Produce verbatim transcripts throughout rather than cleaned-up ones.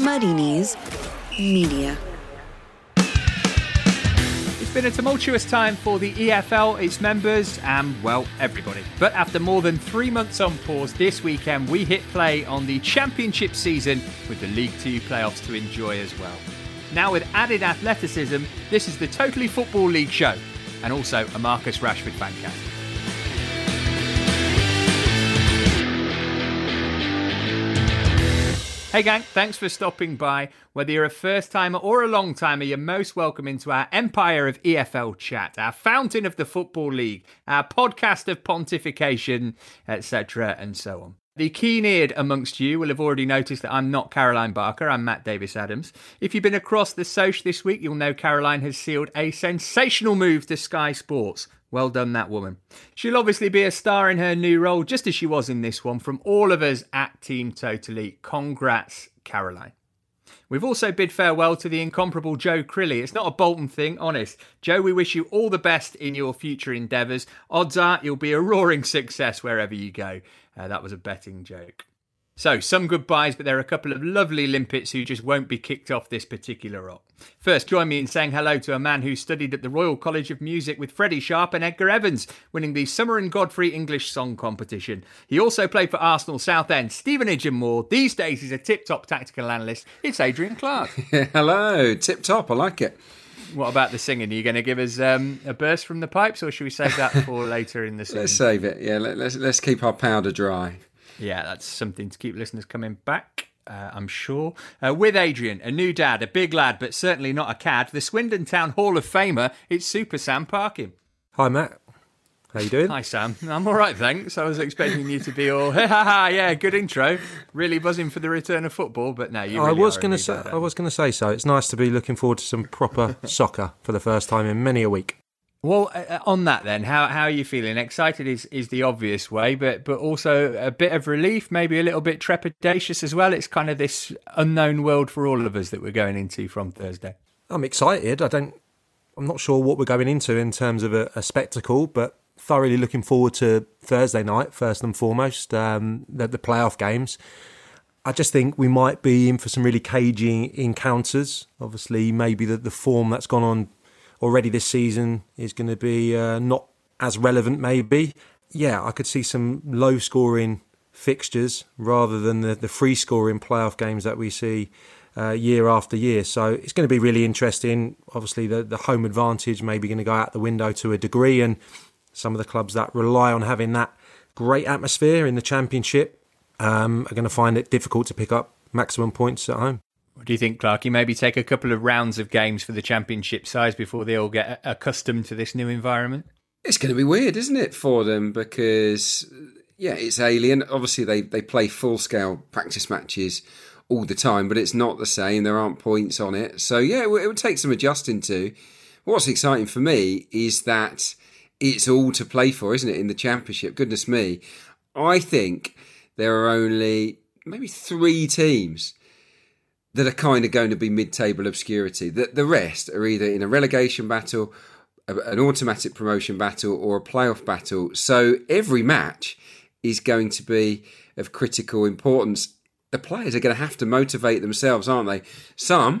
Muddy Knees Media. It's been a tumultuous time for the E F L, its members, and, well, everybody. But after more than three months on pause, this weekend we hit play on the Championship season with the League Two playoffs to enjoy as well. Now with added athleticism, this is the Totally Football League show, and also a Marcus Rashford fancast. Hey gang, thanks for stopping by. Whether you're a first timer or a long timer, you're most welcome into our empire of E F L chat, our fountain of the Football League, our podcast of pontification, et cetera and so on. The keen-eared amongst you will have already noticed that I'm not Caroline Barker, I'm Matt Davis-Adams. If you've been across the soch this week, you'll know Caroline has sealed a sensational move to Sky Sports. Well done, that woman. She'll obviously be a star in her new role, just as she was in this one. From all of us at Team Totally, congrats, Caroline. We've also bid farewell to the incomparable Joe Crilly. It's not a Bolton thing, honest. Joe, we wish you all the best in your future endeavours. Odds are you'll be a roaring success wherever you go. Uh, that was a betting joke. So, some goodbyes, but there are a couple of lovely limpets who just won't be kicked off this particular rot. First, join me in saying hello to a man who studied at the Royal College of Music with Freddie Sharp and Edgar Evans, winning the Summer and Godfrey English Song Competition. He also played for Arsenal Southend, Stevenage and more. These days, he's a tip-top tactical analyst. It's Adrian Clark. Hello, tip-top, I like it. What about the singing? Are you going to give us um, a burst from the pipes, or should we save that for later in the season? Let's save it, yeah. Let, let's, let's keep our powder dry. Yeah, that's something to keep listeners coming back, uh, I'm sure. Uh, with Adrian, a new dad, a big lad, but certainly not a cad, the Swindon Town Hall of Famer, it's Super Sam Parkin. Hi, Matt. How you doing? Hi, Sam. I'm all right, thanks. I was expecting you to be all, ha ha ha, yeah, good intro. Really buzzing for the return of football, but no, you really I was going to say, I was going to say so. It's nice to be looking forward to some proper soccer for the first time in many a week. Well, uh, on that then, how how are you feeling? Excited is, is the obvious way, but but also a bit of relief, maybe a little bit trepidatious as well. It's kind of this unknown world for all of us that we're going into from Thursday. I'm excited. I don't. I'm not sure what we're going into in terms of a, a spectacle, but thoroughly looking forward to Thursday night first and foremost. Um, the, the playoff games. I just think we might be in for some really cagey encounters. Obviously, maybe the, the form that's gone on already this season is going to be uh, not as relevant, maybe. Yeah, I could see some low-scoring fixtures rather than the, the free-scoring playoff games that we see uh, year after year. So it's going to be really interesting. Obviously, the, the home advantage may be going to go out the window to a degree, and some of the clubs that rely on having that great atmosphere in the Championship um, are going to find it difficult to pick up maximum points at home. What do you think, Clark? You maybe take a couple of rounds of games for the Championship sides before they all get accustomed to this new environment? It's going to be weird, isn't it, for them? Because, yeah, it's alien. Obviously, they, they play full-scale practice matches all the time, but it's not the same. There aren't points on it. So, yeah, it would take some adjusting to. What's exciting for me is that it's all to play for, isn't it, in the Championship? Goodness me. I think there are only maybe three teams that are kind of going to be mid-table obscurity. The, the rest are either in a relegation battle, a, an automatic promotion battle, or a playoff battle. So every match is going to be of critical importance. The players are going to have to motivate themselves, aren't they? Some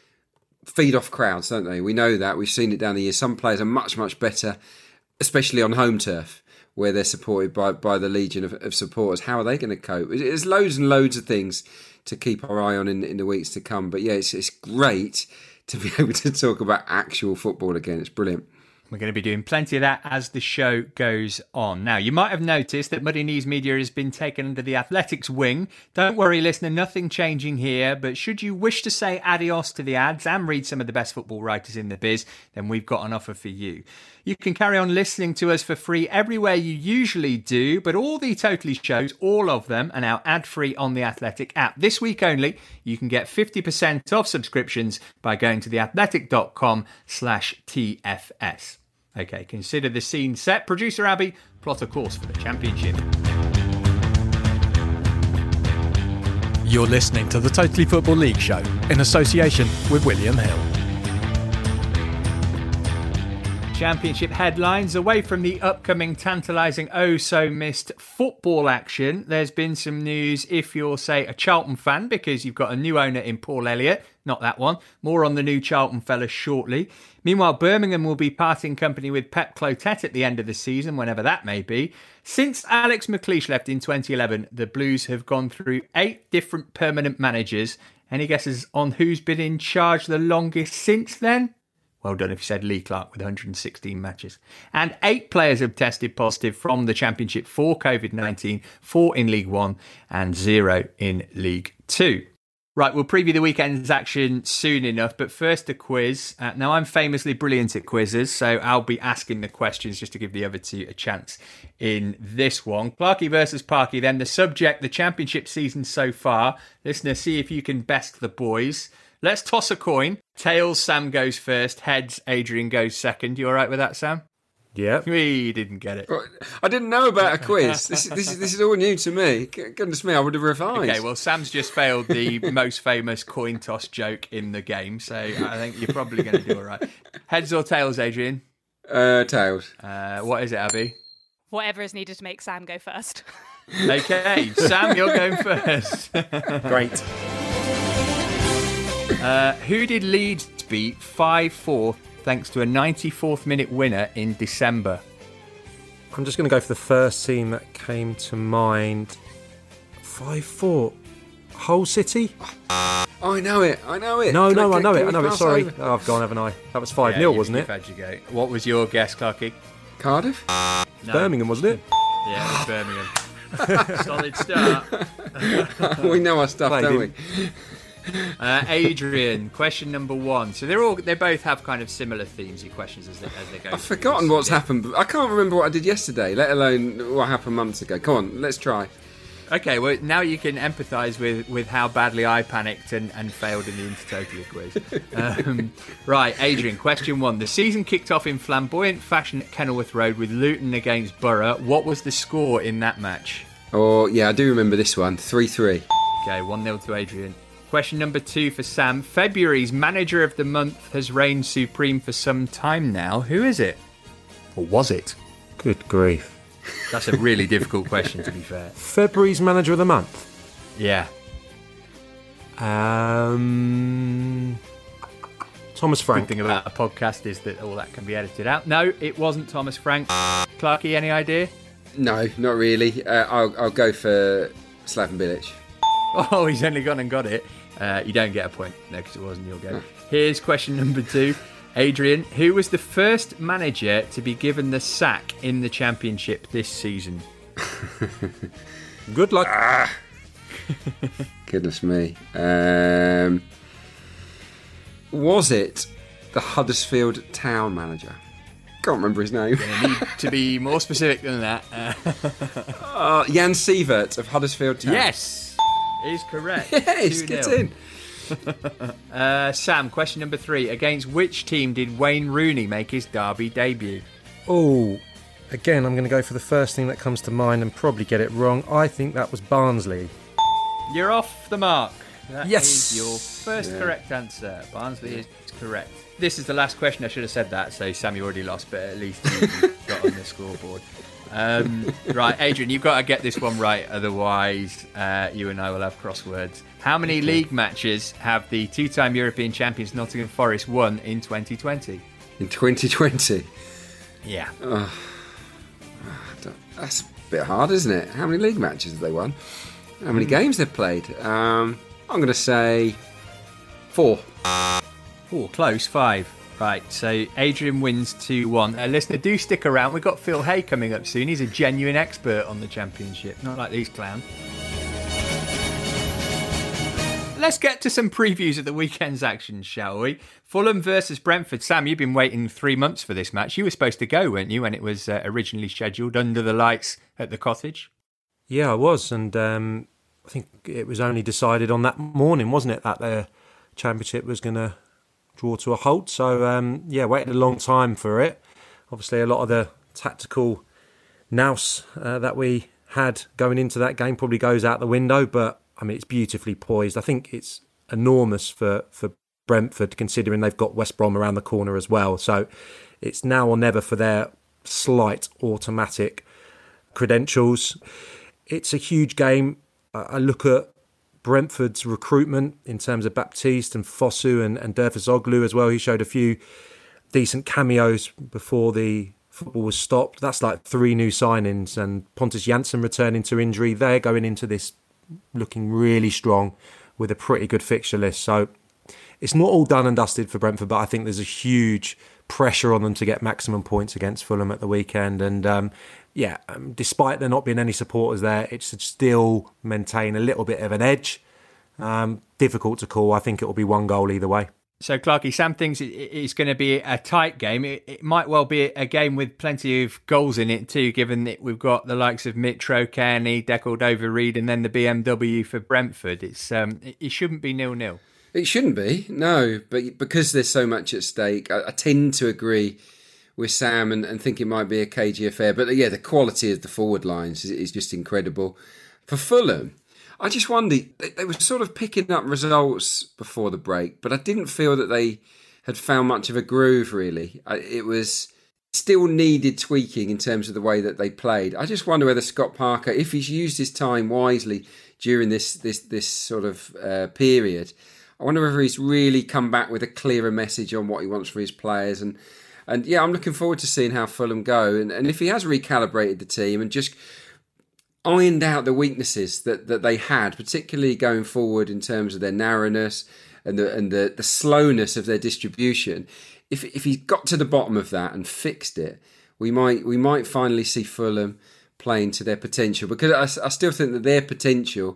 feed off crowds, don't they? We know that. We've seen it down the years. Some players are much, much better, especially on home turf, where they're supported by, by the legion of, of supporters. How are they going to cope? There's loads and loads of things to keep our eye on in, in the weeks to come. But yeah, it's, it's great to be able to talk about actual football again. It's brilliant. We're going to be doing plenty of that as the show goes on. Now, you might have noticed that Muddy Knees Media has been taken under the Athletics wing. Don't worry, listener, nothing changing here. But should you wish to say adios to the ads and read some of the best football writers in the biz, then we've got an offer for you. You can carry on listening to us for free everywhere you usually do, but all the Totally shows, all of them, are now ad-free on the Athletic app. This week only, you can get fifty percent off subscriptions by going to theathletic.com slash TFS. Okay, consider the scene set. Producer Abby, plot a course for the Championship. You're listening to the Totally Football League show in association with William Hill. Championship headlines. Away from the upcoming tantalising oh-so-missed football action, there's been some news if you're, say, a Charlton fan, because you've got a new owner in Paul Elliott. Not that one. More on the new Charlton fella shortly. Meanwhile, Birmingham will be parting company with Pep Clotet at the end of the season, whenever that may be. Since Alex McLeish left in twenty eleven, the Blues have gone through eight different permanent managers. Any guesses on who's been in charge the longest since then? Well done if you said Lee Clark with one hundred sixteen matches. And eight players have tested positive from the Championship for covid nineteen, four in League One and zero in League Two. Right, we'll preview the weekend's action soon enough, but first a quiz. Uh, now, I'm famously brilliant at quizzes, so I'll be asking the questions just to give the other two a chance in this one. Clarkey versus Parky, then the subject, the Championship season so far. Listener, see if you can best the boys. Let's toss a coin. Tails, Sam goes first. Heads, Adrian goes second. You all right with that, Sam? Yeah. We didn't get it. I didn't know about a quiz. This, this, is, this is all new to me. Goodness me, I would have revised. Okay, well, Sam's just failed the most famous coin toss joke in the game, so I think you're probably going to do all right. Heads or tails, Adrian? Uh, tails. Uh, what is it, Abby? Whatever is needed to make Sam go first. Okay, Sam, you're going first. Great. Uh, who did Leeds beat five four thanks to a ninety-fourth minute winner in December? I'm just going to go for the first team that came to mind. five four. Hull City? Oh, I know it. I know it. No, Can no, I, can- know can it. I we know it. pass Sorry. over? Oh, I've gone, haven't I? That was five Yeah, nil, you- wasn't you've it? had your go. What was your guess, Clarky? Cardiff? No. Birmingham, wasn't it? Yeah, it was Birmingham. Solid start. We know our stuff, Played don't him. we? Uh, Adrian, question number one. So they're all they both have kind of similar themes. Your questions as they as they go. I've through forgotten this. what's happened. I can't remember what I did yesterday, let alone what happened months ago. Come on, let's try. Okay, well now you can empathise with, with how badly I panicked and, and failed in the Intertotally quiz. Um, right, Adrian, question one. The season kicked off in flamboyant fashion at Kenilworth Road with Luton against Borough. What was the score in that match? Oh, yeah, I do remember this one. three three. Okay, one nil to Adrian. Question number two for Sam. February's Manager of the Month has reigned supreme for some time now. Who is it? Or was it? Good grief. That's a really difficult question, to be fair. February's Manager of the Month? Yeah. Um, Thomas Good Frank. thing about a podcast is that all that can be edited out. No, it wasn't Thomas Frank. Clarky, any idea? No, not really. Uh, I'll, I'll go for Slaven Bilic. Oh, he's only gone and got it. Uh, you don't get a point. No, because it wasn't your go. Here's question number two. Adrian, who was the first manager to be given the sack in the Championship this season? Good luck. Ah. Goodness me. Um, was it the Huddersfield Town manager? Can't remember his name. You need to be more specific than that. Uh, Uh, Jan Sievert of Huddersfield Town. yes, is correct. Yes, two get nil. in. Uh, Sam, question number three. Against which team did Wayne Rooney make his derby debut? Oh, again, I'm going to go for the first thing that comes to mind and probably get it wrong. I think that was Barnsley. You're off the mark. That Yes. is your first Yeah. correct answer. Barnsley is correct. This is the last question. I should have said that, so Sam, you already lost, but at least you got on the scoreboard. Um, right, Adrian, you've got to get this one right, otherwise uh, you and I will have crosswords. How many okay. league matches have the two-time European champions Nottingham Forest won in twenty twenty? In twenty twenty? Yeah. Oh, that's a bit hard, isn't it? How many league matches have they won? How many mm. games they've played? Um, I'm going to say four. Oh, close, five. Right, so Adrian wins two one. Uh, listener, do stick around. We've got Phil Hay coming up soon. He's a genuine expert on the Championship, not like these clowns. Let's get to some previews of the weekend's action, shall we? Fulham versus Brentford. Sam, you've been waiting three months for this match. You were supposed to go, weren't you, when it was uh, originally scheduled under the lights at the Cottage? Yeah, I was, and um, I think it was only decided on that morning, wasn't it, that the Championship was going to draw to a halt. So, um, yeah, waited a long time for it. Obviously, a lot of the tactical nous uh, that we had going into that game probably goes out the window, but, I mean, it's beautifully poised. I think it's enormous for, for Brentford, considering they've got West Brom around the corner as well. So, It's now or never for their slight automatic credentials. It's a huge game. I look at Brentford's recruitment in terms of Baptiste and Fosu and, and Dervisoglu as well. He showed a few decent cameos before the football was stopped. That's like three new signings, and Pontus Jansson returning to injury. They're going into this looking really strong with a pretty good fixture list. So it's not all done and dusted for Brentford, but I think there's a huge pressure on them to get maximum points against Fulham at the weekend. And um, yeah, um, despite there not being any supporters there, it should still maintain a little bit of an edge. Um, difficult to call. I think it will be one goal either way. So, Clarky, Sam thinks it's going to be a tight game. It, it might well be a game with plenty of goals in it too, given that we've got the likes of Mitro, Kearney, Decordova-Reid, and then the B M W for Brentford. It's um, it, it shouldn't be nil-nil. It shouldn't be, no. But because there's so much at stake, I, I tend to agree with Sam and, and think it might be a cagey affair. But yeah, the quality of the forward lines is, is just incredible. For Fulham, I just wonder, they, they were sort of picking up results before the break, but I didn't feel that they had found much of a groove, really. I, it was still needed tweaking in terms of the way that they played. I just wonder whether Scott Parker, if he's used his time wisely during this this this sort of uh, period, I wonder whether he's really come back with a clearer message on what he wants for his players. And, and yeah, I'm looking forward to seeing how Fulham go. And, and if he has recalibrated the team and just ironed out the weaknesses that, that they had, particularly going forward in terms of their narrowness and the and the, the slowness of their distribution. If if he got to the bottom of that and fixed it, we might we might finally see Fulham playing to their potential. Because I, I still think that their potential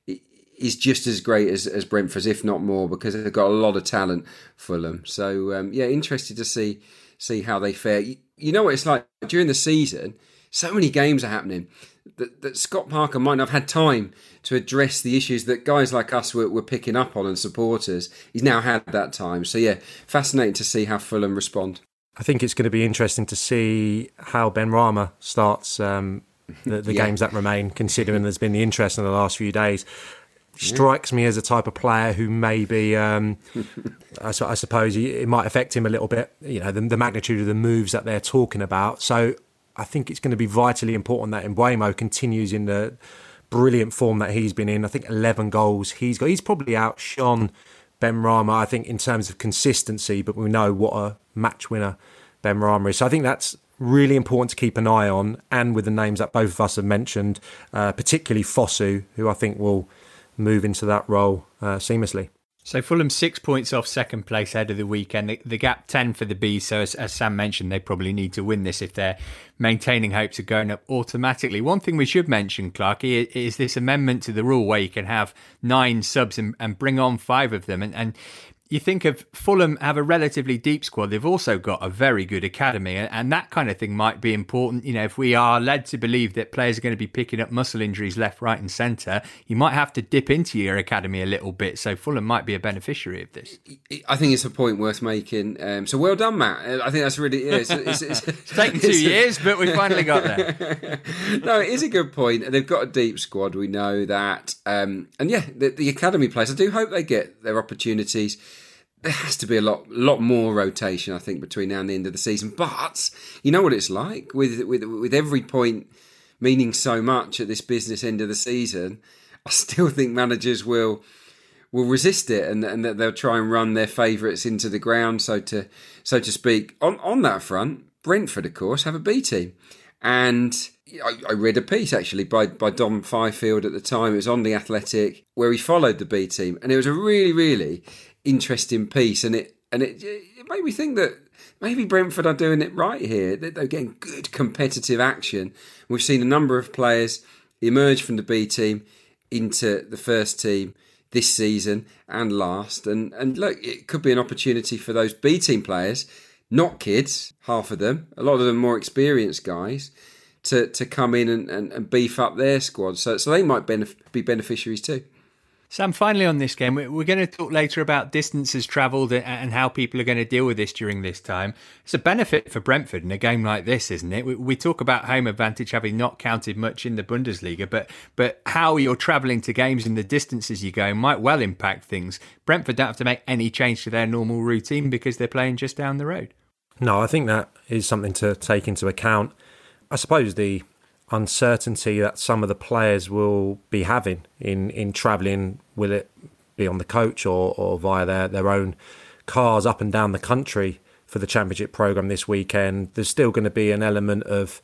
is just as great as, as Brentford's, if not more, because they've got a lot of talent, Fulham. So um, yeah, interested to see see how they fare. You, you know what it's like during the season. So many games are happening that, that Scott Parker might not have had time to address the issues that guys like us were, were picking up on and supporters. He's now had that time. So yeah, fascinating to see how Fulham respond. I think it's going to be interesting to see how Benrahma starts um, the, the yeah. games that remain, considering there's been the interest in the last few days. Strikes me as a type of player who maybe, um, I, I suppose, it might affect him a little bit, you know, the, the magnitude of the moves that they're talking about. So I think it's going to be vitally important that Mbeumo continues in the brilliant form that he's been in. I think eleven goals he's got. He's probably outshone Benrahma, I think, in terms of consistency, but we know what a match winner Benrahma is. So I think that's really important to keep an eye on, and with the names that both of us have mentioned, uh, particularly Fosu, who I think will move into that role uh, seamlessly. So Fulham six points off second place ahead of the weekend. The, the gap ten for the Bees. So as, as Sam mentioned, they probably need to win this if they're maintaining hopes of going up automatically. One thing we should mention, Clarky, is, is this amendment to the rule where you can have nine subs and, and bring on five of them. And, and you think of Fulham have a relatively deep squad. They've also got a very good academy, and that kind of thing might be important. You know, if we are led to believe that players are going to be picking up muscle injuries left, right and centre, you might have to dip into your academy a little bit. So Fulham might be a beneficiary of this. I think it's a point worth making. Um, so well done, Matt. I think that's really... Yeah, it's, it's, it's, it's taken two years, but we finally got there. No, it is a good point. They've got a deep squad, we know that. Um, and yeah, the, the academy players, I do hope they get their opportunities. There has to be a lot, lot more rotation, I think, between now and the end of the season. But you know what it's like with with with every point meaning so much at this business end of the season. I still think managers will will resist it, and and that they'll try and run their favourites into the ground, so to so to speak. On on that front, Brentford, of course, have a B team, and I, I read a piece actually by by Dom Fifield at the time. It was on The Athletic, where he followed the B team, and it was a really really interesting piece, and it and it, it made me think that maybe Brentford are doing it right here. They're getting good competitive action. We've seen a number of players emerge from the B team into the first team this season and last, and and look, it could be an opportunity for those B team players, not kids, half of them, a lot of them more experienced guys, to to come in and, and, and beef up their squad. So so they might benef- be beneficiaries too. Sam, finally on this game, we're going to talk later about distances travelled and how people are going to deal with this during this time. It's a benefit for Brentford in a game like this, isn't it? We talk about home advantage having not counted much in the Bundesliga, but but how you're travelling to games and the distances you go might well impact things. Brentford don't have to make any change to their normal routine because they're playing just down the road. No, I think that is something to take into account. I suppose the uncertainty that some of the players will be having in, in travelling, will it be on the coach or, or via their, their own cars up and down the country for the Championship programme this weekend, there's still going to be an element of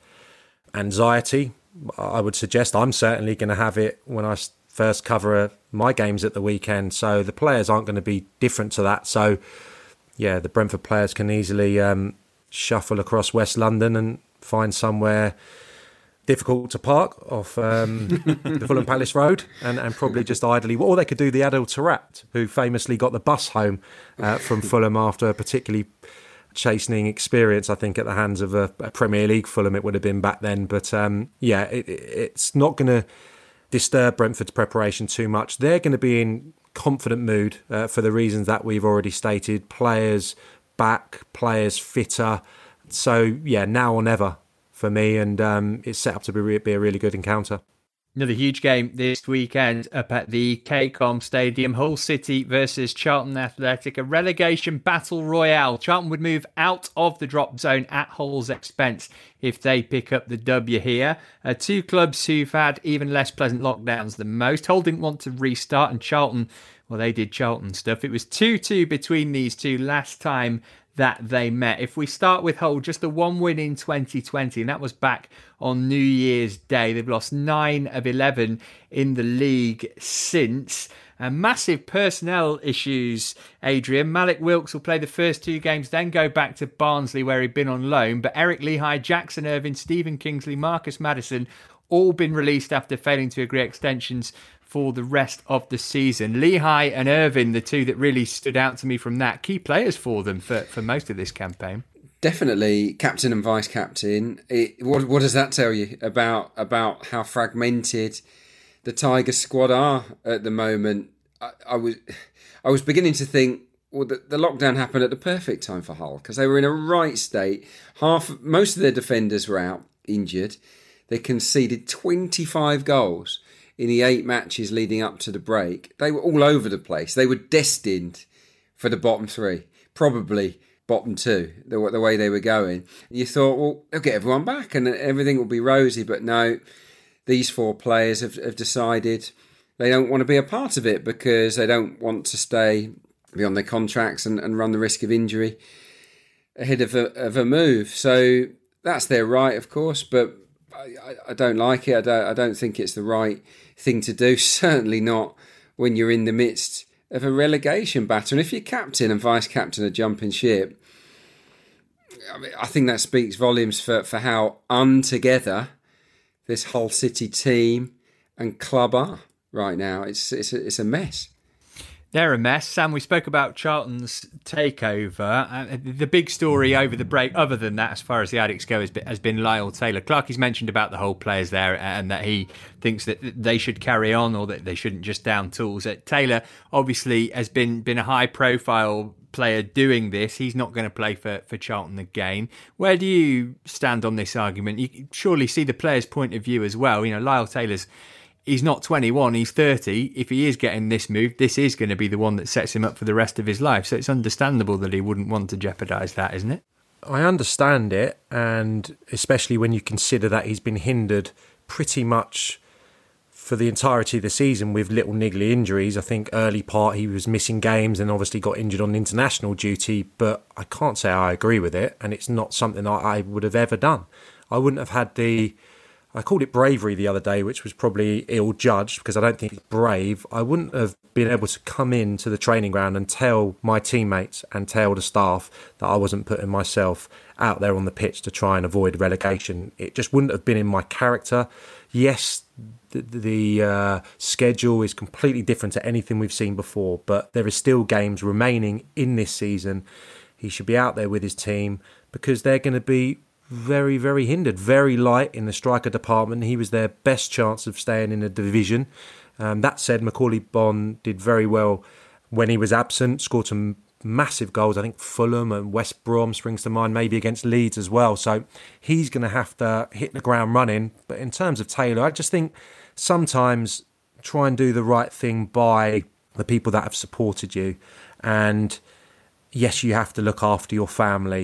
anxiety. I would suggest I'm certainly going to have it when I first cover my games at the weekend, so the players aren't going to be different to that. So yeah, the Brentford players can easily um, shuffle across West London and find somewhere difficult to park off um, the Fulham Palace Road and, and probably just idly, or they could do the Adil Taarabt, who famously got the bus home uh, from Fulham after a particularly chastening experience, I think, at the hands of a, a Premier League Fulham it would have been back then. But um, yeah, it, it's not going to disturb Brentford's preparation too much. They're going to be in confident mood uh, for the reasons that we've already stated. Players back, players fitter. So yeah, now or never for me, and um, it's set up to be, be a really good encounter. Another huge game this weekend up at the K COM Stadium. Hull City versus Charlton Athletic, a relegation battle royale. Charlton would move out of the drop zone at Hull's expense if they pick up the W here. Uh, two clubs who've had even less pleasant lockdowns than most. Hull didn't want to restart, and Charlton, well, they did Charlton stuff. It was two two between these two last time that they met. If we start with Hull, just the one win in twenty twenty, and that was back on New Year's Day. They've lost nine of eleven in the league since. Uh, massive personnel issues, Adrian. Malik Wilkes will play the first two games, then go back to Barnsley where he'd been on loan. But Eric Lehigh, Jackson Irvine, Stephen Kingsley, Marcus Maddison, all been released after failing to agree extensions for the rest of the season. Lehigh and Irvine, the two that really stood out to me from that, key players for them for, for most of this campaign. Definitely captain and vice captain. It, what what does that tell you about about how fragmented the Tiger squad are at the moment? I, I was I was beginning to think, well, the, the lockdown happened at the perfect time for Hull because they were in a right state. Half most of their defenders were out injured. They conceded twenty-five goals in the eight matches leading up to the break. They were all over the place. They were destined for the bottom three, probably bottom two, the, the way they were going. You thought, well, they'll get everyone back and everything will be rosy. But no, these four players have, have decided they don't want to be a part of it because they don't want to stay beyond their contracts and, and run the risk of injury ahead of a, of a move. So that's their right, of course, but I, I don't like it. I don't, I don't think it's the right thing to do. Certainly not when you're in the midst of a relegation battle. And if your captain and vice captain are jumping ship, I mean, I think that speaks volumes for, for how untogether this Hull City team and club are right now. It's it's a, it's a mess. They're a mess. Sam, we spoke about Charlton's takeover. Uh, the big story over the break, other than that, as far as the addicts go, has been, has been Lyle Taylor. Clarkie's mentioned about the whole players there and that he thinks that they should carry on or that they shouldn't just down tools. Uh, Taylor obviously has been, been a high-profile player doing this. He's not going to play for, for Charlton again. Where do you stand on this argument? You surely see the player's point of view as well. You know, Lyle Taylor's He's not twenty-one, he's thirty. If he is getting this move, this is going to be the one that sets him up for the rest of his life. So it's understandable that he wouldn't want to jeopardise that, isn't it? I understand it, and especially when you consider that he's been hindered pretty much for the entirety of the season with little niggly injuries. I think early part he was missing games and obviously got injured on international duty, but I can't say I agree with it, and it's not something I would have ever done. I wouldn't have had the... I called it bravery the other day, which was probably ill-judged because I don't think it's brave. I wouldn't have been able to come into the training ground and tell my teammates and tell the staff that I wasn't putting myself out there on the pitch to try and avoid relegation. It just wouldn't have been in my character. Yes, the, the uh, schedule is completely different to anything we've seen before, but there is still games remaining in this season. He should be out there with his team because they're going to be very, very hindered, very light in the striker department. He was their best chance of staying in the division. Um, that said, Macaulay Bonne did very well when he was absent, scored some massive goals. I think Fulham and West Brom springs to mind, maybe against Leeds as well. So he's going to have to hit the ground running. But in terms of Taylor, I just think sometimes try and do the right thing by the people that have supported you. And yes, you have to look after your family,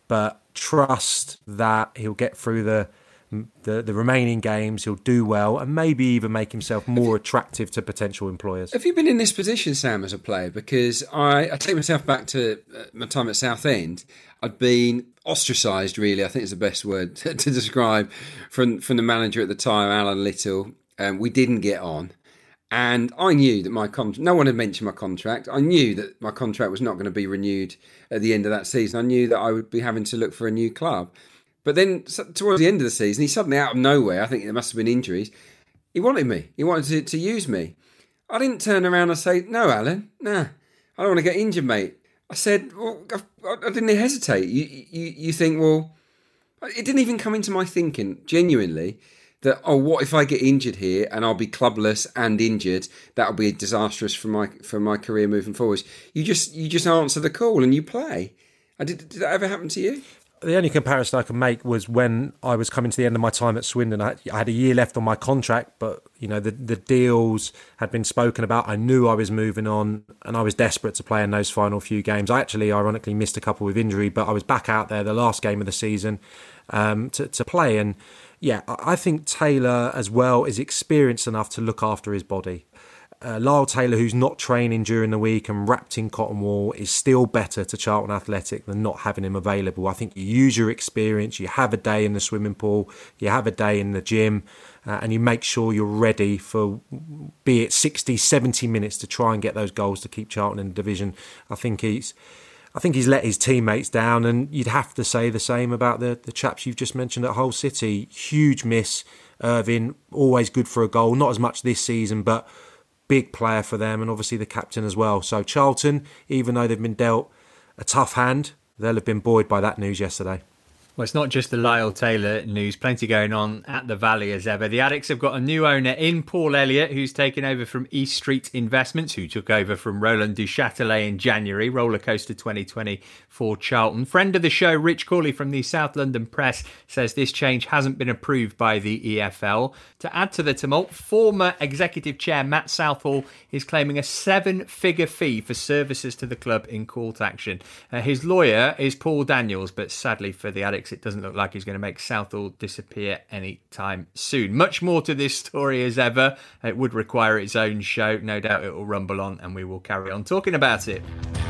but trust that he'll get through the the, the remaining games, he'll do well, and maybe even make himself more attractive to potential employers. Have you been in this position, Sam, as a player? Because I, I take myself back to my time at Southend. I'd been ostracised, really, I think is the best word to, to describe, from, from the manager at the time, Alan Little. Um, we didn't get on. And I knew that my contract, no one had mentioned my contract. I knew that my contract was not going to be renewed at the end of that season. I knew that I would be having to look for a new club. But then towards the end of the season, he suddenly, out of nowhere, I think there must have been injuries, he wanted me. He wanted to, to use me. I didn't turn around and say, no, Alan, nah, I don't want to get injured, mate. I said, well, I, I didn't hesitate. You, you, you think, well, it didn't even come into my thinking, genuinely, that, oh, what if I get injured here and I'll be clubless and injured? That'll be disastrous for my for my career moving forwards. You just you just answer the call and you play. I did, did that ever happen to you? The only comparison I can make was when I was coming to the end of my time at Swindon. I had a year left on my contract, but you know the the deals had been spoken about. I knew I was moving on, and I was desperate to play in those final few games. I actually, ironically, missed a couple with injury, but I was back out there the last game of the season um, to to play. And yeah, I think Taylor as well is experienced enough to look after his body. Uh, Lyle Taylor, who's not training during the week and wrapped in cotton wool, is still better to Charlton Athletic than not having him available. I think you use your experience, you have a day in the swimming pool, you have a day in the gym, uh, and you make sure you're ready for, be it sixty, seventy minutes to try and get those goals to keep Charlton in the division. I think he's I think he's let his teammates down, and you'd have to say the same about the, the chaps you've just mentioned at Hull City. Huge miss. Irvine, always good for a goal, not as much this season, but big player for them, and obviously the captain as well. So Charlton, even though they've been dealt a tough hand, they'll have been buoyed by that news yesterday. Well, it's not just the Lyle Taylor news. Plenty going on at the Valley as ever. The Addicts have got a new owner in Paul Elliott, who's taken over from East Street Investments, who took over from Roland Duchâtelet in January. Rollercoaster twenty twenty for Charlton. Friend of the show, Rich Corley from the South London Press, says this change hasn't been approved by the E F L. To add to the tumult, former executive chair Matt Southall is claiming a seven-figure fee for services to the club in court action. Uh, his lawyer is Paul Daniels, but sadly for the Addicts, it doesn't look like he's going to make Southall disappear anytime soon. Much more to this story as ever. It would require its own show. No doubt it will rumble on, and we will carry on talking about it.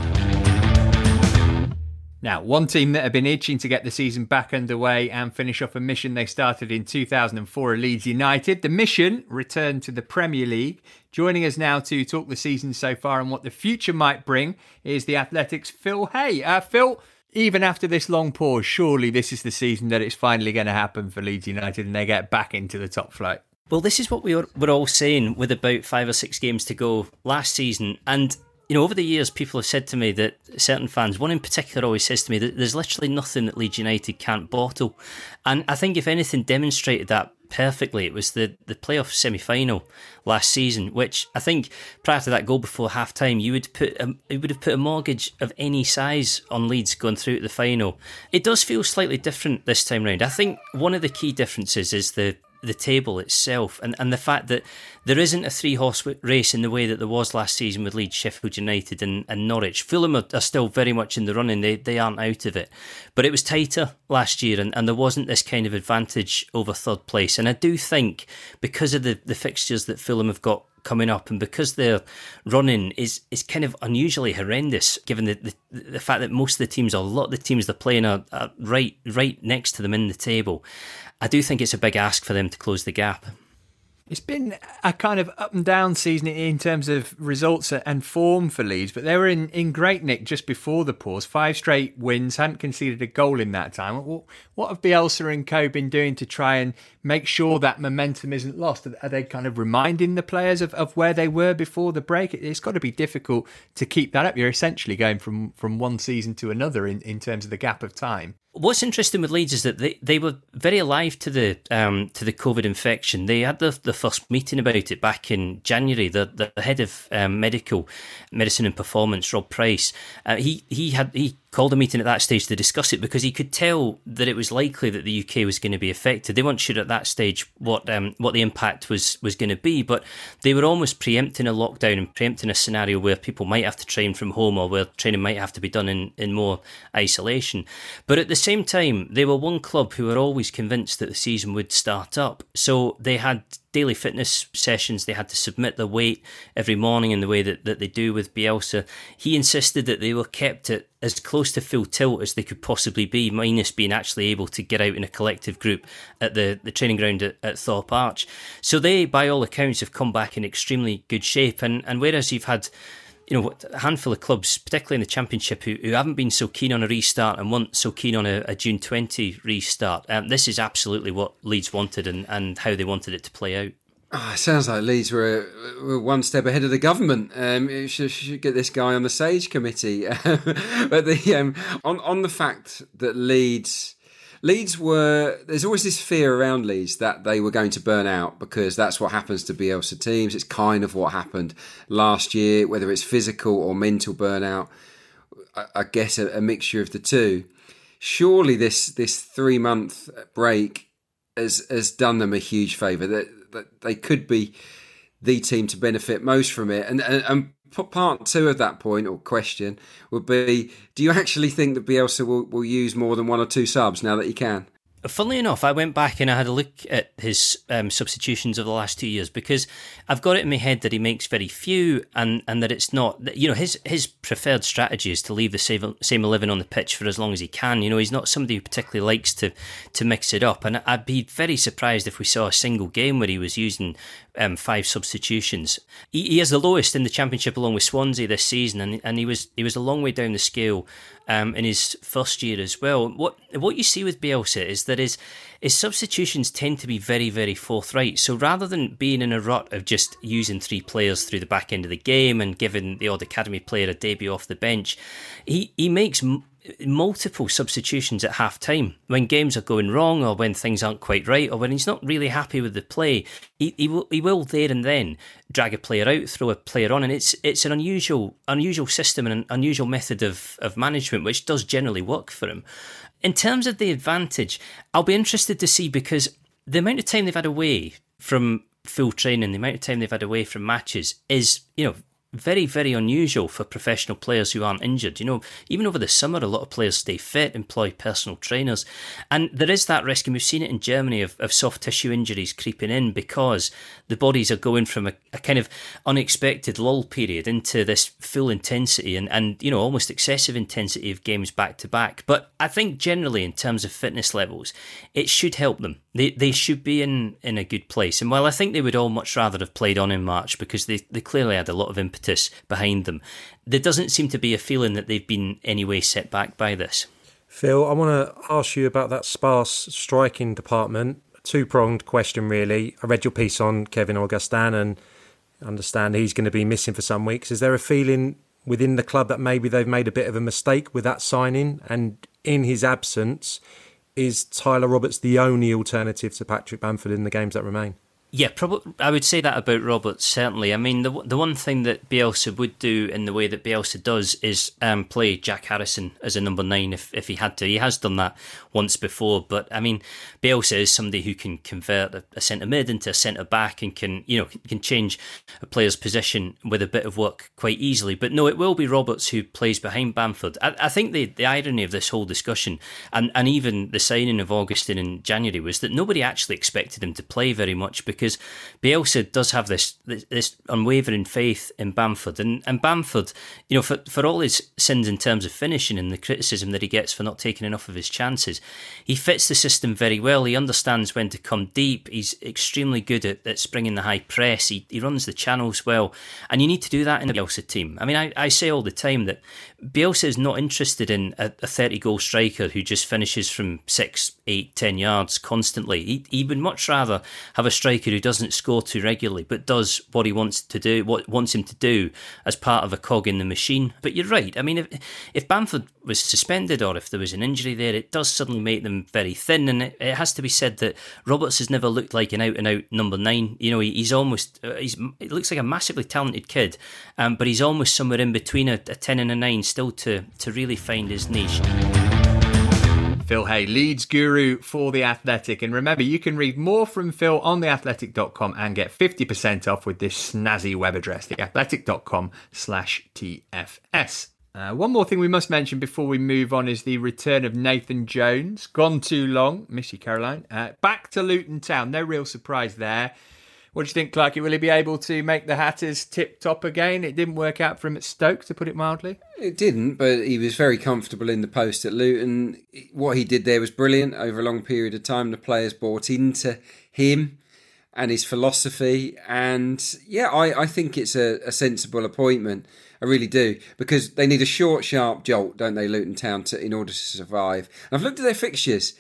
Now, one team that have been itching to get the season back underway and finish off a mission they started in two thousand four are Leeds United. The mission returned to the Premier League. Joining us now to talk the season so far and what the future might bring is the Athletic's Phil Hay. Uh, Phil, even after this long pause, surely this is the season that it's finally going to happen for Leeds United and they get back into the top flight. Well, this is what we were, were all saying with about five or six games to go last season. And, you know, over the years, people have said to me that certain fans, one in particular always says to me that there's literally nothing that Leeds United can't bottle. And I think if anything demonstrated that perfectly, it was the, the playoff semi-final last season, which I think prior to that goal before half-time, you would put a, you would have put a mortgage of any size on Leeds going through to the final. It does feel slightly different this time round. I think one of the key differences is the the table itself, and, and the fact that there isn't a three-horse race in the way that there was last season with Leeds, Sheffield United and, and Norwich. Fulham are, are still very much in the running, they they aren't out of it. But it was tighter last year, and, and there wasn't this kind of advantage over third place. And I do think, because of the, the fixtures that Fulham have got coming up, and because their running is is kind of unusually horrendous, given the, the the fact that most of the teams, or a lot of the teams they're playing are, are right right next to them in the table, I do think it's a big ask for them to close the gap. It's been a kind of up and down season in terms of results and form for Leeds, but they were in, in great nick just before the pause. Five straight wins, hadn't conceded a goal in that time. What, what have Bielsa and co been doing to try and make sure that momentum isn't lost? Are they kind of reminding the players of, of where they were before the break? It's got to be difficult to keep that up. You're essentially going from, from one season to another in, in terms of the gap of time. What's interesting with Leeds is that they, they were very alive to the um, to the COVID infection. They had the, the first meeting about it back in January. The the head of um, medical medicine and performance, Rob Price, uh, he he had he called a meeting at that stage to discuss it because he could tell that it was likely that the U K was going to be affected. They weren't sure at that stage what um, what the impact was was going to be, but they were almost preempting a lockdown and preempting a scenario where people might have to train from home or where training might have to be done in, in more isolation. But at the same time, they were one club who were always convinced that the season would start up. So they had daily fitness sessions. They had to submit their weight every morning in the way that, that they do with Bielsa. He insisted that they were kept at as close to full tilt as they could possibly be, minus being actually able to get out in a collective group at the, the training ground at, at Thorpe Arch. So they, by all accounts, have come back in extremely good shape. And, and whereas you've had, you know, a handful of clubs, particularly in the Championship, who, who haven't been so keen on a restart and weren't so keen on a, a June twentieth restart. Um, this is absolutely what Leeds wanted and, and how they wanted it to play out. Oh, it sounds like Leeds were, were one step ahead of the government. Um, you should, should get this guy on the SAGE committee. But the um, on on the fact that Leeds... Leeds were, there's always this fear around Leeds that they were going to burn out because that's what happens to Bielsa teams. It's kind of what happened last year, whether it's physical or mental burnout. I, I guess a, a mixture of the two. Surely this this three month break has has done them a huge favour. That, that they could be the team to benefit most from it. And and, and part two of that point or question would be, do you actually think that Bielsa will, will use more than one or two subs now that he can? Funnily enough, I went back and I had a look at his um, substitutions of the last two years because I've got it in my head that he makes very few and, and that it's not, you know, his his preferred strategy is to leave the same, same eleven on the pitch for as long as he can. You know, he's not somebody who particularly likes to, to mix it up. And I'd be very surprised if we saw a single game where he was using um, five substitutions. He, he has the lowest in the Championship along with Swansea this season, and, and he was he was a long way down the scale um, in his first year as well. What what you see with Bielsa is that his, his substitutions tend to be very, very forthright. So rather than being in a rut of just using three players through the back end of the game and giving the odd academy player a debut off the bench, he, he makes m- multiple substitutions at half time when games are going wrong or when things aren't quite right or when he's not really happy with the play. He, he will he will there and then drag a player out, throw a player on, and it's it's an unusual unusual system and an unusual method of, of management which does generally work for him. In terms of the advantage, I'll be interested to see because the amount of time they've had away from full training, the amount of time they've had away from matches is, you know, very, very unusual for professional players who aren't injured. You know, even over the summer, a lot of players stay fit, employ personal trainers. And there is that risk, and we've seen it in Germany, of, of soft tissue injuries creeping in because the bodies are going from a, a kind of unexpected lull period into this full intensity and, and, you know, almost excessive intensity of games back to back. But I think generally, in terms of fitness levels, it should help them. They they should be in, in a good place. And while I think they would all much rather have played on in March because they, they clearly had a lot of impetus behind them, there doesn't seem to be a feeling that they've been any way set back by this. Phil, I want to ask you about that sparse striking department. A two-pronged question, really. I read your piece on Kevin Augustin and understand he's going to be missing for some weeks. Is there a feeling within the club that maybe they've made a bit of a mistake with that signing? And in his absence, is Tyler Roberts the only alternative to Patrick Bamford in the games that remain? Yeah, probably. I would say that about Roberts, certainly. I mean, the the one thing that Bielsa would do in the way that Bielsa does is um, play Jack Harrison as a number nine if, if he had to. He has done that once before, but I mean, Bielsa is somebody who can convert a, a centre mid into a centre back and can, you know, can change a player's position with a bit of work quite easily. But no, it will be Roberts who plays behind Bamford. I, I think the, the irony of this whole discussion and, and even the signing of Augustin in January was that nobody actually expected him to play very much because Because Bielsa does have this, this this unwavering faith in Bamford, and and Bamford, you know, for for all his sins in terms of finishing and the criticism that he gets for not taking enough of his chances, he fits the system very well. He understands when to come deep. He's extremely good at, at springing the high press. He he runs the channels well, and you need to do that in a Bielsa team. I mean, I, I say all the time that Bielsa is not interested in a, a thirty goal striker who just finishes from six, eight, ten yards constantly. He he would much rather have a striker who doesn't score too regularly but does what he wants to do, what wants him to do as part of a cog in the machine. But you're right. I mean, if if Bamford was suspended or if there was an injury there, it does suddenly make them very thin. And it, it has to be said that Roberts has never looked like an out and out number nine. You know, he, he's almost uh, he's he looks like a massively talented kid, um, but he's almost somewhere in between a, a ten and a nine still to, to really find his niche. Phil Hay, Leeds guru for The Athletic. And remember, you can read more from Phil on the athletic dot com and get fifty percent off with this snazzy web address, theathletic.com slash TFS. Uh, one more thing we must mention before we move on is the return of Nathan Jones. Gone too long. Miss you, Caroline. Uh, back to Luton Town. No real surprise there. What do you think, Clarky? Will he be able to make the Hatters tip-top again? It didn't work out for him at Stoke, to put it mildly. It didn't, but he was very comfortable in the post at Luton. What he did there was brilliant. Over a long period of time, the players bought into him and his philosophy. And, yeah, I, I think it's a, a sensible appointment. I really do. Because they need a short, sharp jolt, don't they, Luton Town, to, in order to survive. And I've looked at their fixtures,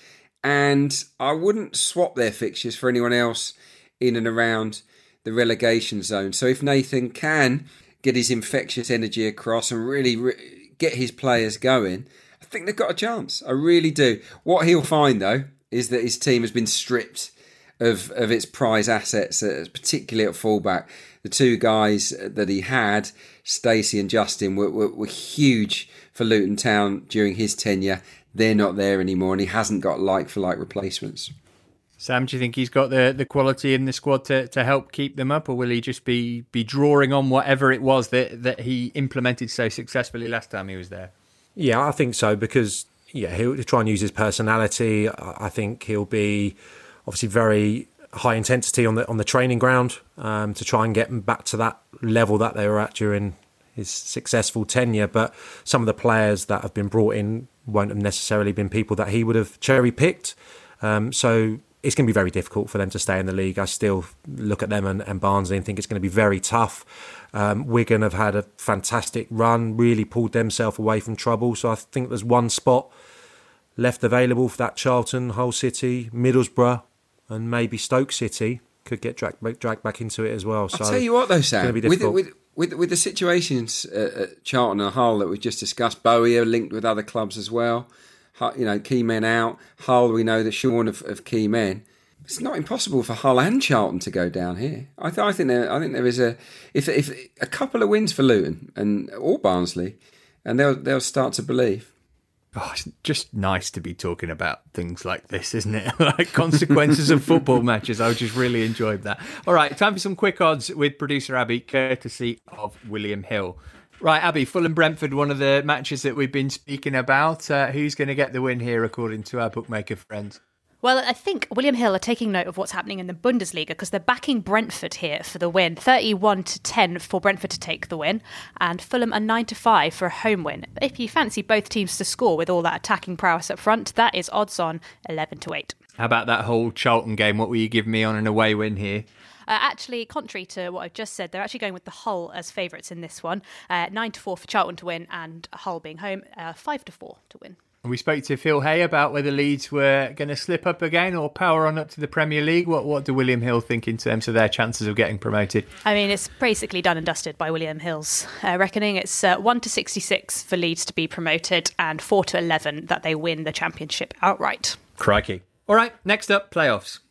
and I wouldn't swap their fixtures for anyone else in and around the relegation zone. So if Nathan can get his infectious energy across and really re- get his players going, I think they've got a chance. I really do. What he'll find, though, is that his team has been stripped of, of its prize assets, uh, particularly at fullback. The two guys that he had, Stacey and Justin, were, were, were huge for Luton Town during his tenure. They're not there anymore, and he hasn't got like-for-like replacements. Sam, do you think he's got the, the quality in the squad to, to help keep them up, or will he just be, be drawing on whatever it was that, that he implemented so successfully last time he was there? Yeah, I think so, because yeah, he'll try and use his personality. I think he'll be obviously very high intensity on the on the training ground um, to try and get them back to that level that they were at during his successful tenure. But some of the players that have been brought in won't have necessarily been people that he would have cherry-picked. Um, so it's going to be very difficult for them to stay in the league. I still look at them and, and Barnsley and think it's going to be very tough. Um, Wigan have had a fantastic run, really pulled themselves away from trouble. So I think there's one spot left available for that. Charlton, Hull City, Middlesbrough, and maybe Stoke City could get dragged, dragged back into it as well. So I'll tell you what, though, Sam, with, with, with, with the situations at Charlton and Hull that we've just discussed, Bowyer linked with other clubs as well. You know, key men out. Hull, we know that Sean of, of key men. It's not impossible for Hull and Charlton to go down here. I, th- I think there, I think there is a if if a couple of wins for Luton and or Barnsley, and they'll they'll start to believe. Oh, it's just nice to be talking about things like this, isn't it? Like consequences of football matches. I just really enjoyed that. All right, time for some quick odds with producer Abby, courtesy of William Hill. Right, Abby, Fulham Brentford, one of the matches that we've been speaking about. Uh, who's going to get the win here, according to our bookmaker friends? Well, I think William Hill are taking note of what's happening in the Bundesliga because they're backing Brentford here for the win. thirty-one to ten for Brentford to take the win, and Fulham are nine to five for a home win. If you fancy both teams to score with all that attacking prowess up front, that is odds on eleven to eight. How about that whole Charlton game? What will you give me on an away win here? Uh, actually, contrary to what I've just said, they're actually going with the Hull as favourites in this one. Uh, nine to four for Charlton to win, and Hull being home, uh, five to four to win. We spoke to Phil Hay about whether Leeds were going to slip up again or power on up to the Premier League. What what do William Hill think in terms of their chances of getting promoted? I mean, it's basically done and dusted by William Hill's uh, reckoning. It's uh, one to sixty-six for Leeds to be promoted and four to eleven that they win the Championship outright. Crikey. All right, next up, playoffs.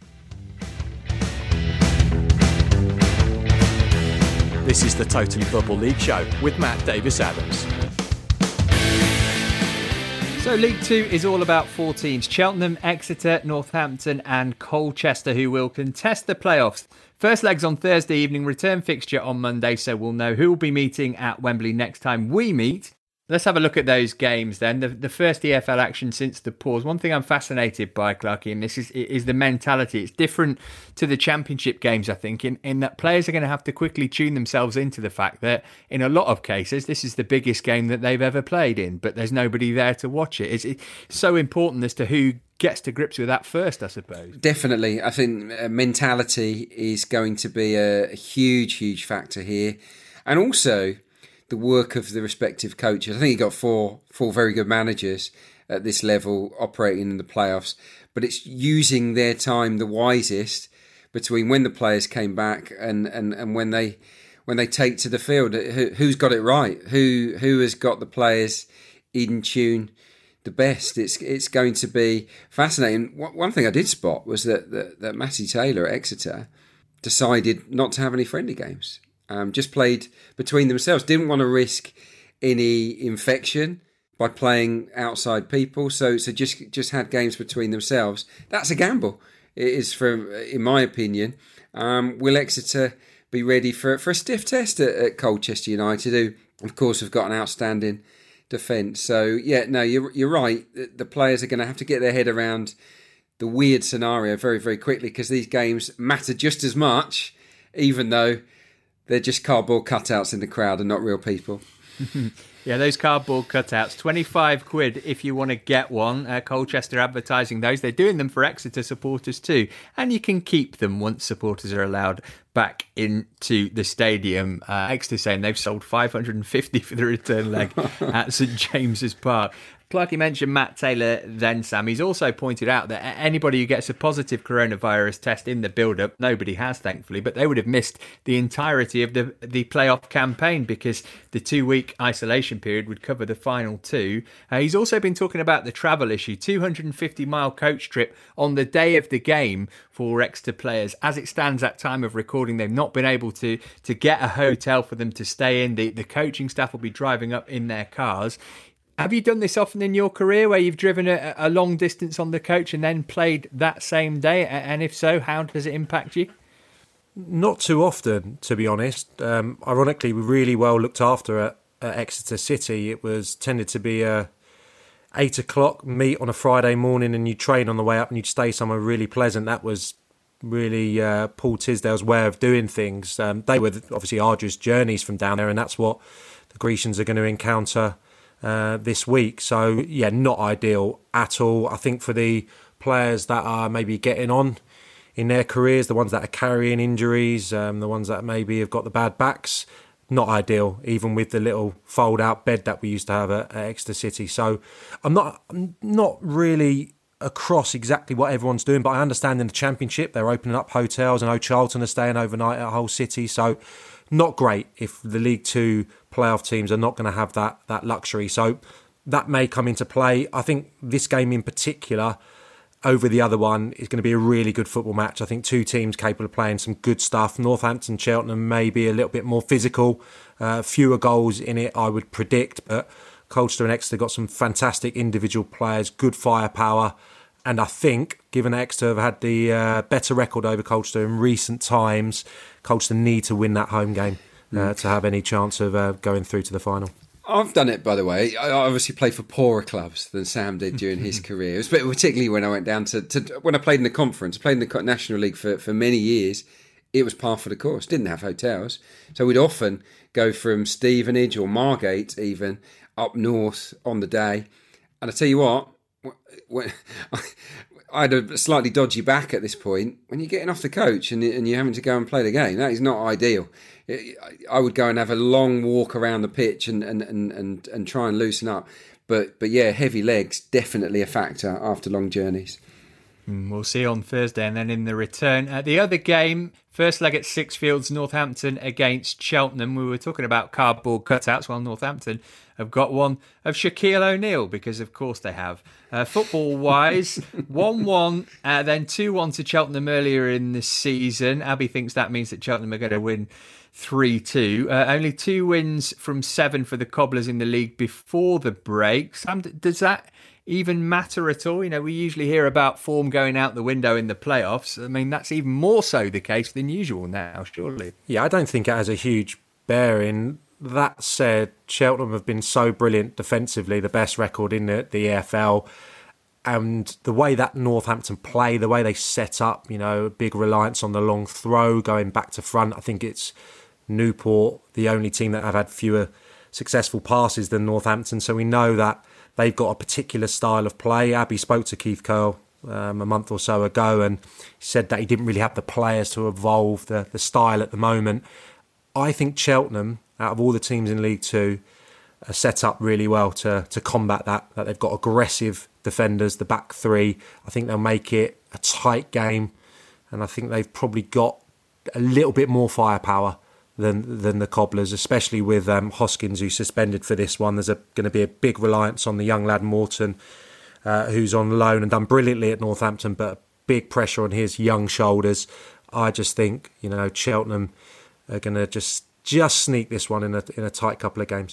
This is the Totally Football League show with Matt Davis-Adams. So League Two is all about four teams: Cheltenham, Exeter, Northampton and Colchester, who will contest the playoffs. First leg's on Thursday evening, return fixture on Monday, so we'll know who will be meeting at Wembley next time we meet. Let's have a look at those games then. The, the first E F L action since the pause. One thing I'm fascinated by, Clarky, and this is is the mentality. It's different to the Championship games, I think, in, in that players are going to have to quickly tune themselves into the fact that in a lot of cases, this is the biggest game that they've ever played in, but there's nobody there to watch it. It's, it's so important as to who gets to grips with that first, I suppose. Definitely. I think uh, mentality is going to be a, a huge, huge factor here. And also the work of the respective coaches. I think you got four four very good managers at this level operating in the playoffs, but it's using their time the wisest between when the players came back and, and, and when they when they take to the field. Who, who's got it right? Who who has got the players in tune the best? It's it's going to be fascinating. One thing I did spot was that that, that Matty Taylor at Exeter decided not to have any friendly games. Um, just played between themselves, didn't want to risk any infection by playing outside people. So so just just had games between themselves. That's a gamble. It is, from in my opinion. Um, will Exeter be ready for for a stiff test at, at Colchester United, who of course have got an outstanding defence? So yeah, no, you're you're right. The, the players are going to have to get their head around the weird scenario very very quickly, because these games matter just as much, even though they're just cardboard cutouts in the crowd and not real people. Yeah, those cardboard cutouts, twenty-five quid if you want to get one. Uh, Colchester advertising those. They're doing them for Exeter supporters too. And you can keep them once supporters are allowed back into the stadium. Uh, Exeter saying they've sold five hundred fifty for the return leg at St James's Park. Clarky mentioned Matt Taylor then, Sam. He's also pointed out that anybody who gets a positive coronavirus test in the build-up, nobody has, thankfully, but they would have missed the entirety of the the playoff campaign, because the two-week isolation period would cover the final two. Uh, he's also been talking about the travel issue, two hundred fifty mile coach trip on the day of the game for Exeter players. As it stands at time of recording, they've not been able to to get a hotel for them to stay in. The, the coaching staff will be driving up in their cars. Have you done this often in your career, where you've driven a, a long distance on the coach and then played that same day? And if so, how does it impact you? Not too often, to be honest. Um, ironically, we really well looked after at, at Exeter City. It was tended to be a eight o'clock meet on a Friday morning, and you train on the way up and you'd stay somewhere really pleasant. That was really uh, Paul Tisdale's way of doing things. Um, they were obviously arduous journeys from down there, and that's what the Grecians are going to encounter Uh, this week. So yeah, not ideal at all. I think for the players that are maybe getting on in their careers, the ones that are carrying injuries, um, the ones that maybe have got the bad backs, not ideal, even with the little fold out bed that we used to have at, at Exeter City. So I'm not I'm not really across exactly what everyone's doing, but I understand in the Championship they're opening up hotels. I know Charlton are staying overnight at Hull City, so not great if the League Two playoff teams are not going to have that that luxury. So that may come into play. I think this game in particular over the other one is going to be a really good football match. I think two teams capable of playing some good stuff. Northampton, Cheltenham may be a little bit more physical, uh, fewer goals in it, I would predict, but Colchester and Exeter got some fantastic individual players, good firepower. And I think, given Exeter have had the uh, better record over Colchester in recent times, Colchester need to win that home game uh, mm. to have any chance of uh, going through to the final. I've done it, by the way. I obviously played for poorer clubs than Sam did during his career. It was particularly when I went down to, to when I played in the conference. I played in the National League for, for many years. It was par for the course. Didn't have hotels. So we'd often go from Stevenage or Margate even up north on the day. And I tell you what, when, I had a slightly dodgy back at this point. When you're getting off the coach and, and you're having to go and play the game, that is not ideal. I would go and have a long walk around the pitch and, and, and, and, and try and loosen up. But but yeah, heavy legs, definitely a factor after long journeys. We'll see on Thursday, and then in the return. Uh, the other game, first leg at Sixfields, Northampton against Cheltenham. We were talking about cardboard cutouts. Well, Northampton have got one of Shaquille O'Neal, because of course they have. Uh, football-wise, one one, uh, then two one to Cheltenham earlier in the season. Abby thinks that means that Cheltenham are going to win three two. Uh, only two wins from seven for the Cobblers in the league before the break. Sam, does that even matter at all? You know, we usually hear about form going out the window in the playoffs. I mean, that's even more so the case than usual now, surely. Yeah, I don't think it has a huge bearing. That said, Cheltenham have been so brilliant defensively, the best record in the, the E F L. And the way that Northampton play, the way they set up, you know, big reliance on the long throw, going back to front. I think it's Newport, the only team that have had fewer successful passes than Northampton. So we know that they've got a particular style of play. Abby spoke to Keith Curl um, a month or so ago and said that he didn't really have the players to evolve the, the style at the moment. I think Cheltenham, out of all the teams in League Two, are set up really well to to combat that. That they've got aggressive defenders, the back three. I think they'll make it a tight game, and I think they've probably got a little bit more firepower than than the Cobblers, especially with um, Hoskins, who's suspended for this one. There's going to be a big reliance on the young lad Morton, uh, who's on loan and done brilliantly at Northampton, but big pressure on his young shoulders. I just think, you know, Cheltenham are going to just just sneak this one in a in a tight couple of games.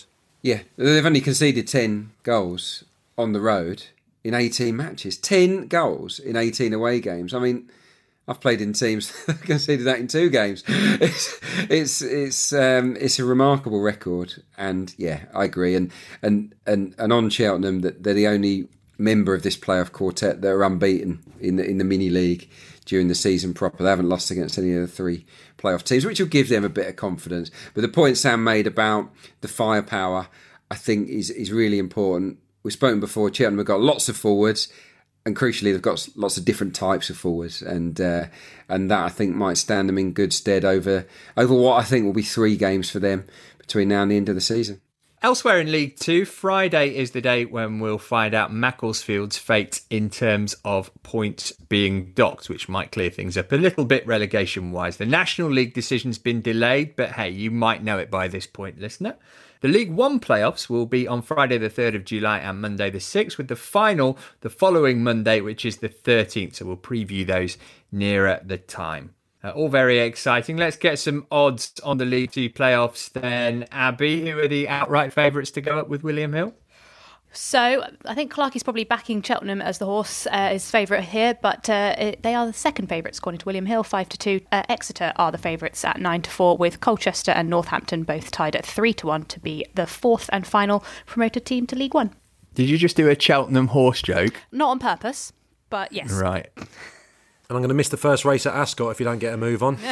Yeah, they've only conceded ten goals on the road in eighteen matches. ten goals in eighteen away games. I mean, I've played in teams that conceded that in two games. It's it's it's um, it's a remarkable record, and yeah, I agree. And and and, and on Cheltenham, that they're the only member of this playoff quartet that are unbeaten in the in the mini league during the season proper. They haven't lost against any of the three playoff teams, which will give them a bit of confidence. But the point Sam made about the firepower, I think, is is really important. We've spoken before, Cheltenham have got lots of forwards, and crucially they've got lots of different types of forwards, and uh, and that I think might stand them in good stead over over what I think will be three games for them between now and the end of the season. Elsewhere in League Two, Friday is the day when we'll find out Macclesfield's fate in terms of points being docked, which might clear things up a little bit relegation-wise. The National League decision's been delayed, but hey, you might know it by this point, listener. The League One playoffs will be on Friday the third of July and Monday the sixth, with the final the following Monday, which is the thirteenth. So we'll preview those nearer the time. Uh, all very exciting. Let's get some odds on the League Two playoffs then. Abby, who are the outright favourites to go up with William Hill? So I think Clark is probably backing Cheltenham as the horse uh, is favourite here, but uh, it, they are the second favourites according to William Hill, five to two. Uh, Exeter are the favourites at nine to four, with Colchester and Northampton both tied at three to one to be the fourth and final promoted team to League One. Did you just do a Cheltenham horse joke? Not on purpose, but yes. Right. And I'm going to miss the first race at Ascot if you don't get a move on.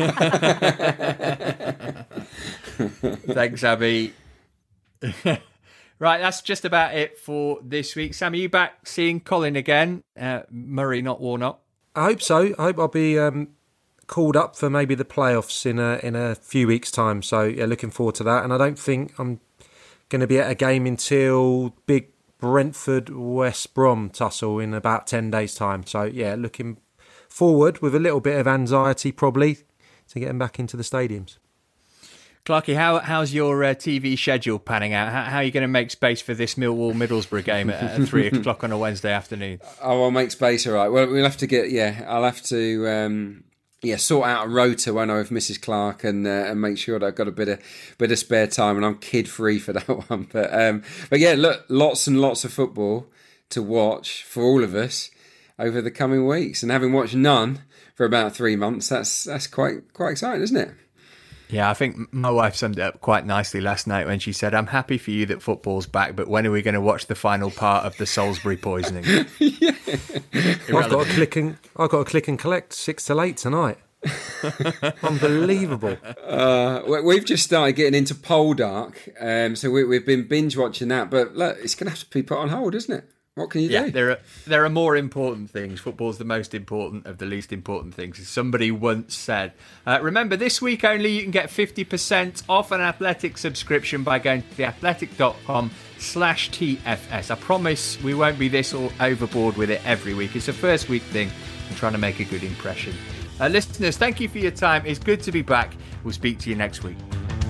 Thanks, Abby. Right, that's just about it for this week. Sam, are you back seeing Colin again? Uh, Murray, not Warnock. I hope so. I hope I'll be um, called up for maybe the playoffs in a in a few weeks' time. So, yeah, looking forward to that. And I don't think I'm going to be at a game until big Brentford-West Brom tussle in about ten days' time. So, yeah, looking forward with a little bit of anxiety probably to getting back into the stadiums. Clarky, how, how's your uh, T V schedule panning out? How, how are you going to make space for this Millwall-Middlesbrough game at, at three o'clock on a Wednesday afternoon? Oh, I'll make space, all right. Well, we'll have to get, yeah, I'll have to, um, yeah, sort out a rota, won't I, with Missus Clark and uh, and make sure that I've got a bit of bit of spare time and I'm kid-free for that one. But, um, but yeah, look, lots and lots of football to watch for all of us over the coming weeks. And having watched none for about three months, that's that's quite quite exciting, isn't it? Yeah, I think my wife summed it up quite nicely last night when she said, I'm happy for you that football's back, but when are we going to watch the final part of the Salisbury poisoning? Yeah. I've got a click and I've got a click and collect six till eight tonight. Unbelievable. Uh, we've just started getting into Poldark, um, so we, we've been binge watching that, but look, it's going to have to be put on hold, isn't it? What can you yeah, do? There are there are more important things. Football's the most important of the least important things, as somebody once said. Uh, remember, this week only you can get fifty percent off an Athletic subscription by going to theathletic.com slash TFS. I promise we won't be this or overboard with it every week. It's a first week thing. I'm trying to make a good impression. Uh, listeners, thank you for your time. It's good to be back. We'll speak to you next week.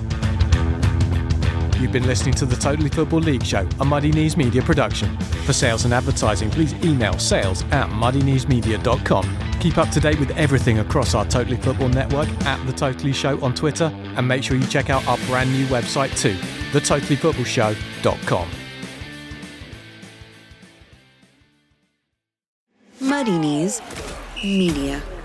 You've been listening to the Totally Football League Show, a Muddy Knees Media production. For sales and advertising, please email sales at muddy knees media dot com. Keep up to date with everything across our Totally Football network at The Totally Show on Twitter, and make sure you check out our brand new website too, the totally football show dot com. Muddy Knees Media.